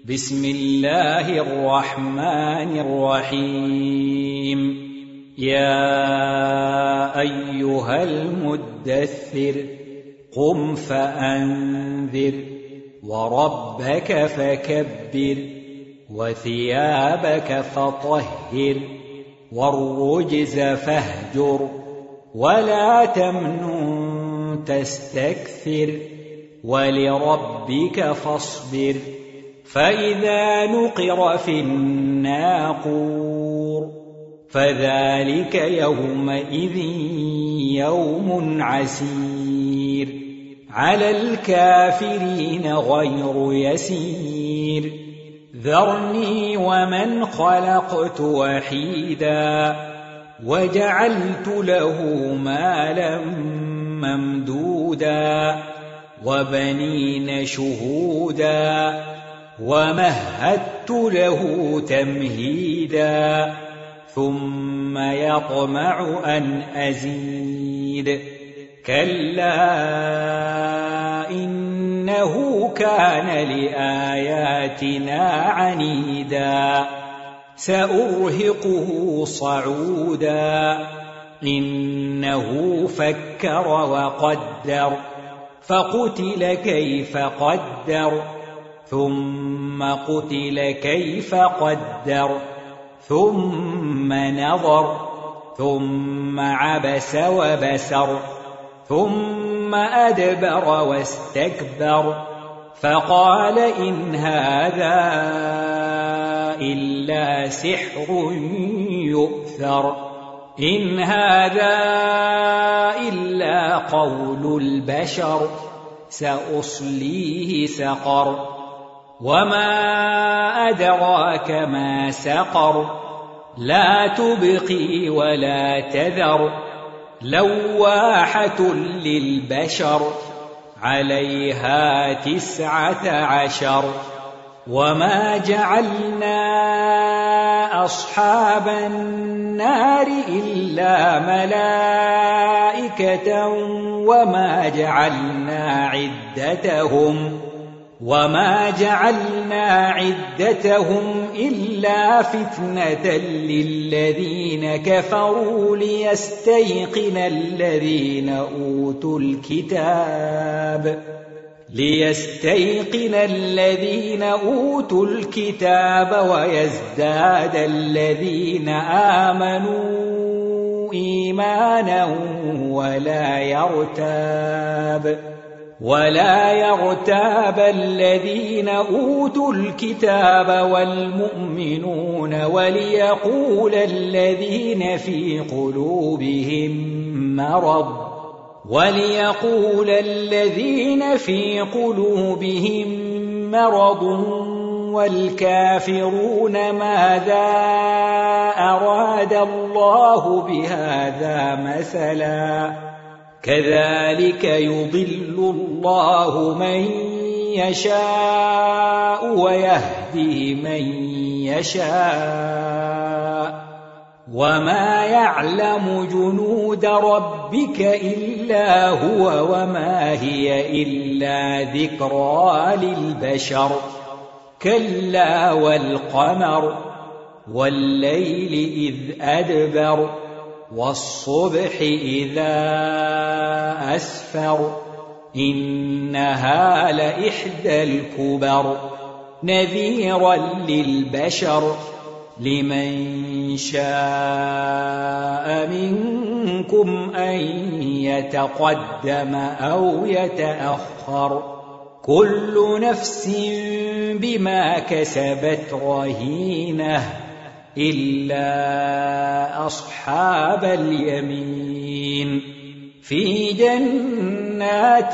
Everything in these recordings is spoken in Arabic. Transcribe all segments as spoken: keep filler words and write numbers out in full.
بسم الله الرحمن الرحيم يا أيها المدثر قم فأنذر وربك فكبر وثيابك فطهر والرجز فاهجر ولا تمنن تستكثر ولربك فاصبر فإذا نقر في الناقور فذلك يومئذ يوم عسير على الكافرين غير يسير ذرني ومن خلقت وحيدا وجعلت له مالا ممدودا وبنين شهودا ومهدت له تمهيدا ثم يطمع أن أزيد كلا إنه كان لآياتنا عنيدا سأرهقه صعودا إنه فكر وقدر فقتل كيف قدر ثم قتل كيف قدر ثم نظر ثم عبس وبسر ثم أدبر واستكبر فقال إن هذا إلا سحر يؤثر إن هذا إلا قول البشر سأصليه سقر وما أدراك ما سقر لا تبقي ولا تذر لواحة للبشر عليها تسعة عشر وما جعلنا أصحاب النار إلا ملائكة وما جعلنا عدتهم وما جعلنا عدتهم إلا فتنة للذين كفروا ليستيقن الذين أوتوا الكتاب ليستيقن الذين أوتوا الكتاب ويزداد الذين آمنوا إيمانا ولا يرتاب ولا يرتاب الذين أوتوا الكتاب والمؤمنون وليقول الذين في قلوبهم مرض وليقول الذين في قلوبهم مرض والكافرون ماذا أراد الله بهذا مثلا كذلك يضل الله من يشاء ويهدي من يشاء وما يعلم جنود ربك إلا هو وما هي إلا ذكرى للبشر كلا والقمر والليل إذ أدبر والصبح إذا أسفر إنها لإحدى الكبر نذيرا للبشر لمن شاء منكم أن يتقدم أو يتأخر كل نفس بما كسبت رهينة إلا أصحاب اليمين في جنات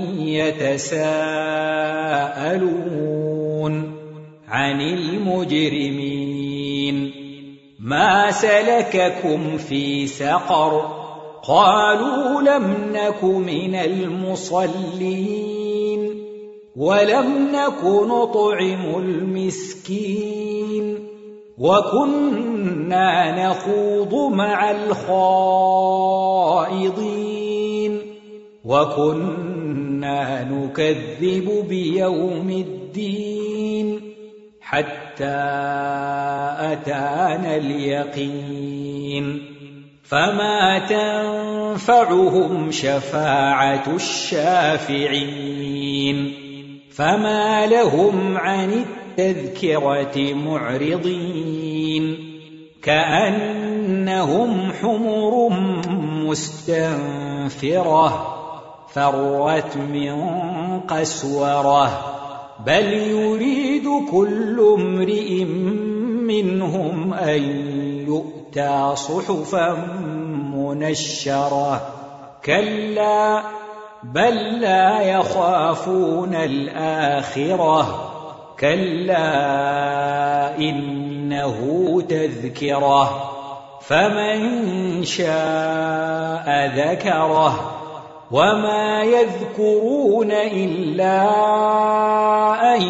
يتساءلون عن المجرمين ما سلككم في سقر قالوا لم نك من المصلين ولم نك نطعم المسكين وكنا نخوض مع الخائضين وكنا نكذب بيوم الدين حتى أتانا اليقين فما تنفعهم شفاعة الشافعين فما لهم عن التذكرة معرضين كأنهم حمر مستنفرة فرت من قسورة بل يريد كل امرئ منهم أن يؤتى صحفا منشرة كلا بل لا يخافون الآخرة كلا إنه تذكرة فمن شاء ذكره وما يذكرون إلا أن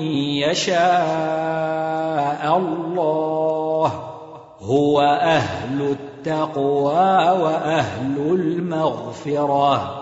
يشاء الله هو أهل التقوى وأهل المغفرة